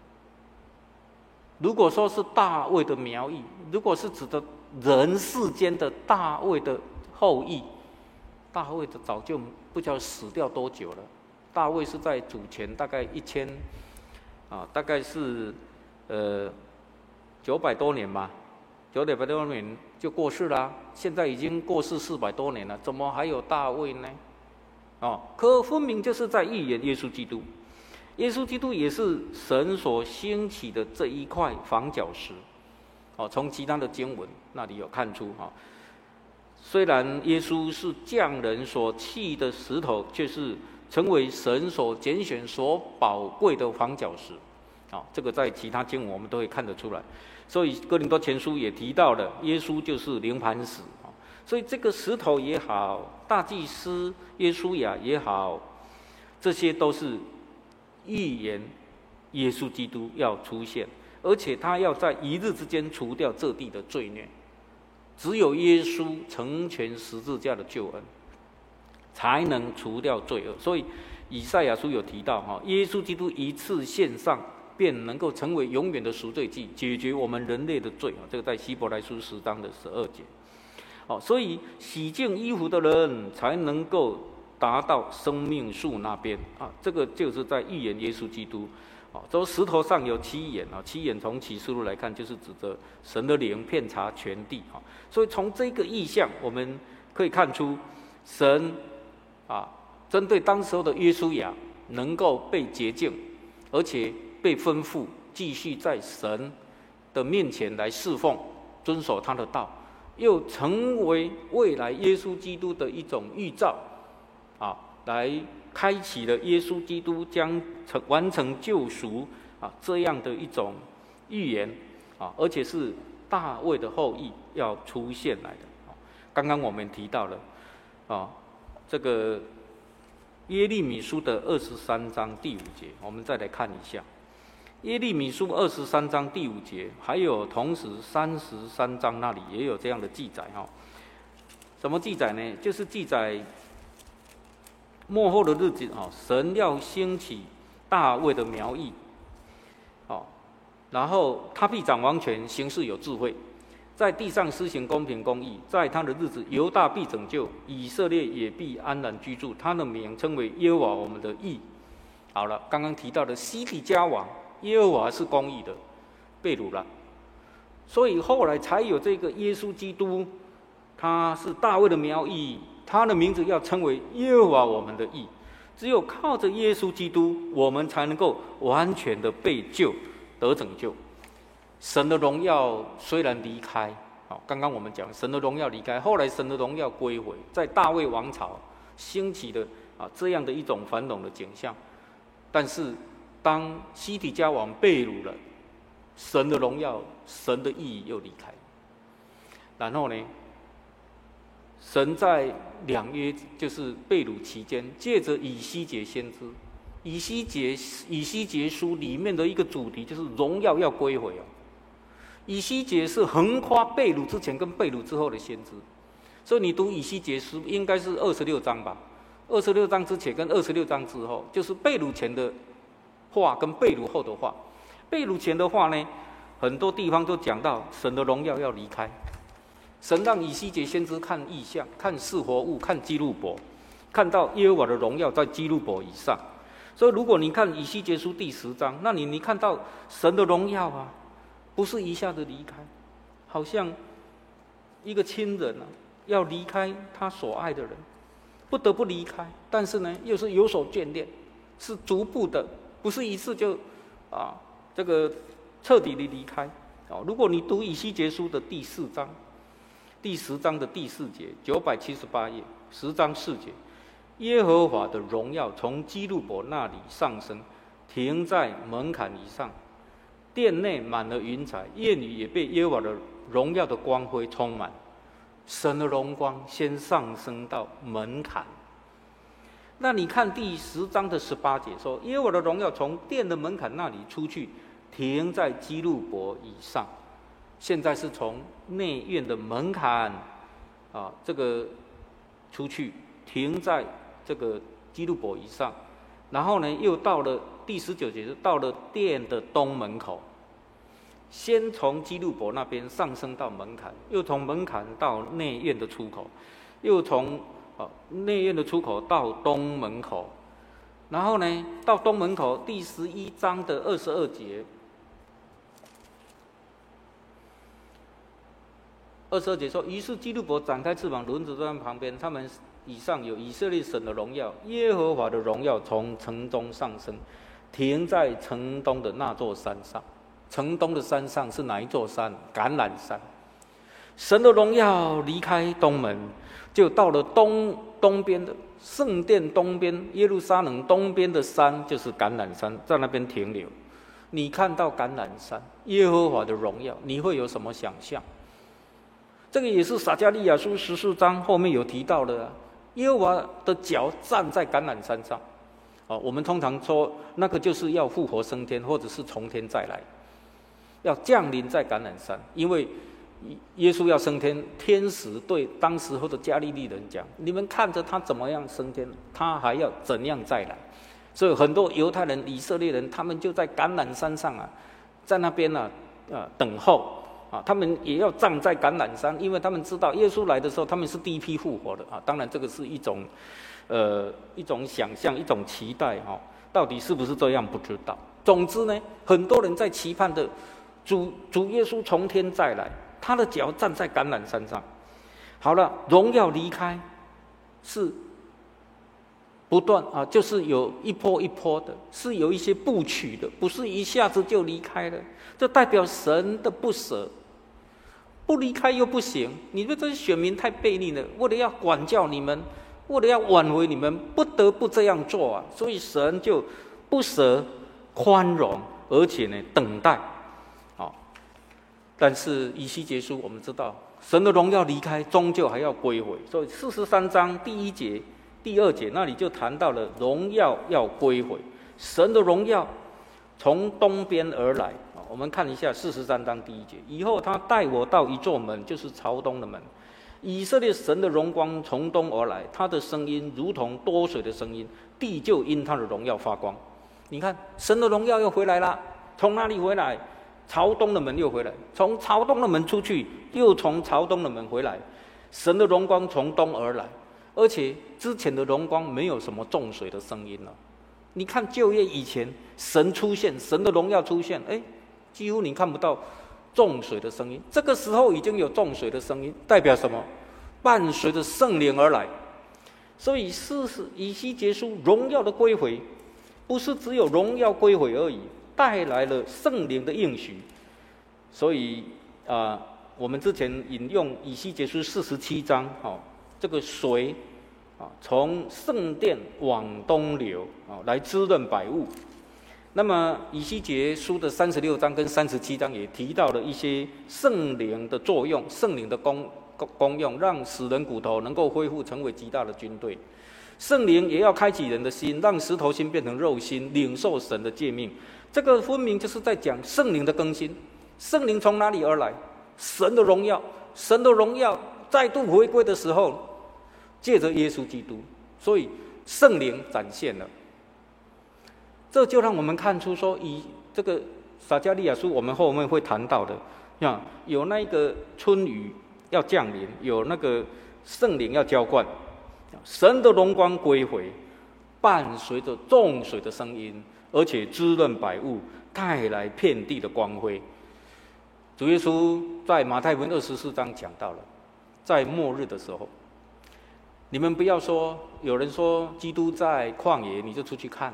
如果说是大卫的苗裔，如果是指的人世间的大卫的后裔，大卫的早就不知道死掉多久了。大卫是在主前大概大概是900多年嘛，900多年就过世了，现在已经过世400多年了，怎么还有大卫呢？可分明就是在预言耶稣基督。耶稣基督也是神所兴起的这一块房角石。从其他的经文那里有看出，虽然耶稣是匠人所弃的石头，却是成为神所拣选、所宝贵的房角石。这个在其他经文我们都会看得出来。所以哥林多前书也提到了，耶稣就是灵磐石。所以这个石头也好，大祭司耶稣亚也好，这些都是预言耶稣基督要出现，而且他要在一日之间除掉这地的罪孽。只有耶稣成全十字架的救恩，才能除掉罪恶。所以以赛亚书有提到，耶稣基督一次献上，便能够成为永远的赎罪祭，解决我们人类的罪。这个在希伯来书10章的12节。所以洗净衣服的人才能够达到生命树那边。这个就是在预言耶稣基督。这石头上有7眼，7眼从启示录来看，就是指着神的灵遍察全地。所以从这个意象，我们可以看出，神针对当时候的约书亚能够被洁净，而且被吩咐继续在神的面前来侍奉，遵守他的道，又成为未来耶稣基督的一种预兆，来开启了耶稣基督将完成救赎这样的一种预言，而且是大卫的后裔要出现来的。刚刚我们提到了这个耶利米书的23章第5节，我们再来看一下耶利米书23章第5节，还有同时33章那里也有这样的记载。什么记载呢？就是记载末后的日子，神要兴起大卫的苗裔，然后他必掌王权，行事有智慧，在地上施行公平公义，在他的日子，犹大必拯救，以色列也必安然居住，他的名称为耶和华我们的义。好了，刚刚提到的西底家王，耶和华是公义的，被掳了，所以后来才有这个耶稣基督，他是大卫的苗裔，他的名字要称为耶和华我们的义。只有靠着耶稣基督，我们才能够完全的被救得拯救。神的荣耀虽然离开，刚刚我们讲神的荣耀离开，后来神的荣耀归回，在大卫王朝兴起的这样的一种繁荣的景象。但是当西底家王被掳了，神的荣耀、神的意义又离开。然后呢，神在2约，就是被掳期间，借着以西结先知，以西结书里面的一个主题就是荣耀要归回。以西结是横跨被掳之前跟被掳之后的先知，所以你读以西结书应该是26章吧，26章之前跟26章之后，就是被掳前的话跟被掳后的话。被掳前的话呢，很多地方都讲到神的荣耀要离开，神让以西结先知看异象，看四活物，看基路伯，看到耶和华的荣耀在基路伯以上。所以如果你看以西结书第10章，那你看到神的荣耀不是一下子离开，好像一个亲人要离开他所爱的人，不得不离开，但是呢又是有所眷恋，是逐步的不是一次就这个彻底的离开。如果你读以西结书的第4章，第10章的第4节，978页，10章4节，耶和华的荣耀从基路伯那里上升，停在门槛以上，殿内满了云彩，夜里也被耶和华的荣耀的光辉充满。神的荣光先上升到门槛。那你看第10章的18节说，耶和华的荣耀从殿的门槛那里出去，停在基路伯以上。现在是从内院的门槛这个出去，停在这个基路伯以上，然后呢，又到了第19节，到了殿的东门口。先从基路伯那边上升到门槛，又从门槛到内院的出口，又从内院的出口到东门口，然后呢，到东门口第11章的22节，22节说，于是基路伯展开翅膀，轮子在旁边，他们以上有以色列神的荣耀，耶和华的荣耀从城中上升，停在城东的那座山上。城东的山上是哪一座山？橄榄山。神的荣耀离开东门，就到了东边的圣殿东边，耶路撒冷东边的山就是橄榄山，在那边停留。你看到橄榄山，耶和华的荣耀，你会有什么想象？这个也是撒迦利亚书14章后面有提到的耶和华的脚站在橄榄山上。我们通常说那个就是要复活升天，或者是从天再来，要降临在橄榄山。因为耶稣要升天，天使对当时候的加利利人讲，你们看着他怎么样升天，他还要怎样再来。所以很多犹太人、以色列人，他们就在橄榄山上在那边等候他们也要站在橄榄山，因为他们知道耶稣来的时候，他们是第一批复活的当然这个是一种想象，一种期待到底是不是这样不知道。总之呢，很多人在期盼的主耶稣从天再来，他的脚站在橄榄山上。好了，荣耀离开是不断就是有一波一波的，是有一些步曲的，不是一下子就离开了。这代表神的不舍，不离开又不行。你们这些选民太悖逆了，为了要管教你们，为了要挽回你们，不得不这样做所以神就不舍、宽容，而且呢等待。但是以西结书我们知道，神的荣耀离开，终究还要归回。所以43章第1节、第2节那里就谈到了荣耀要归回，神的荣耀从东边而来。我们看一下43章第1节，以后他带我到一座门，就是朝东的门。以色列神的荣光从东而来，他的声音如同多水的声音，地就因他的荣耀发光。你看，神的荣耀又回来了，从哪里回来？朝东的门又回来，从朝东的门出去，又从朝东的门回来。神的荣光从东而来，而且之前的荣光没有什么众水的声音了。你看旧约以前，神出现，神的荣耀出现，几乎你看不到众水的声音。这个时候已经有众水的声音，代表什么？伴随着圣灵而来。所以以西结书荣耀的归回，不是只有荣耀归回而已，带来了圣灵的应许。所以我们之前引用以西结书47章这个水从圣殿往东流来滋润百物。那么以西结书的36章跟37章也提到了一些圣灵的作用，圣灵的功用，让死人骨头能够恢复成为极大的军队。圣灵也要开启人的心，让石头心变成肉心，领受神的诫命。这个分明就是在讲圣灵的更新。圣灵从哪里而来？神的荣耀，神的荣耀再度回归的时候，借着耶稣基督，所以圣灵展现了。这就让我们看出说，以这个撒迦利亚书我们后面会谈到的，有那个春雨要降临，有那个圣灵要浇灌，神的荣光归回，伴随着众水的声音，而且滋润百物，带来遍地的光辉。主耶稣在马太福音24章讲到了，在末日的时候，你们不要说，有人说基督在旷野，你就出去看，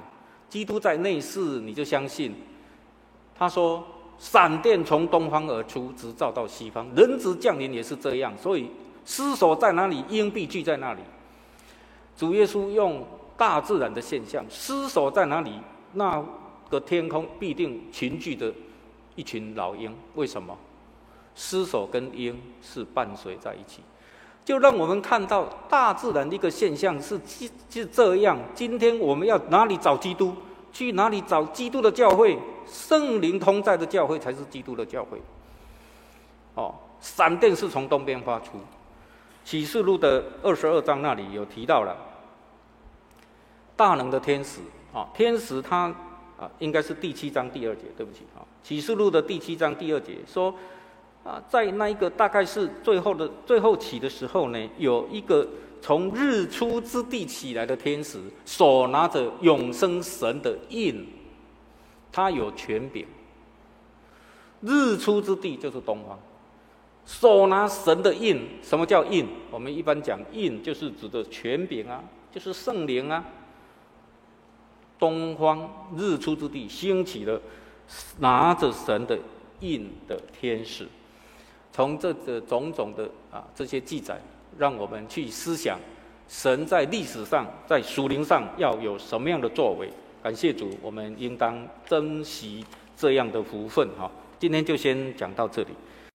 基督在内室，你就相信。他说：“闪电从东方而出，直照到西方。人子降临也是这样，所以尸首在哪里，鹰必聚在那里。”主耶稣用大自然的现象，尸首在哪里，那个天空必定群聚着一群老鹰。为什么？尸首跟鹰是伴随在一起。就让我们看到大自然的一个现象是这样。今天我们要哪里找基督？去哪里找基督的教会？圣灵同在的教会才是基督的教会。闪电是从东边发出。启示录的22章那里有提到了大能的天使。天使他应该是第7章第2节，对不起。启示录的第7章第2节说。在那一个大概是最后起的时候呢，有一个从日出之地起来的天使，手拿着永生神的印，他有权柄。日出之地就是东方，手拿神的印。什么叫印？我们一般讲印就是指的权柄啊，就是圣灵啊。东方日出之地兴起了拿着神的印的天使。从这个种种的这些记载，让我们去思想神在历史上、在属灵上要有什么样的作为。感谢主，我们应当珍惜这样的福分。今天就先讲到这里。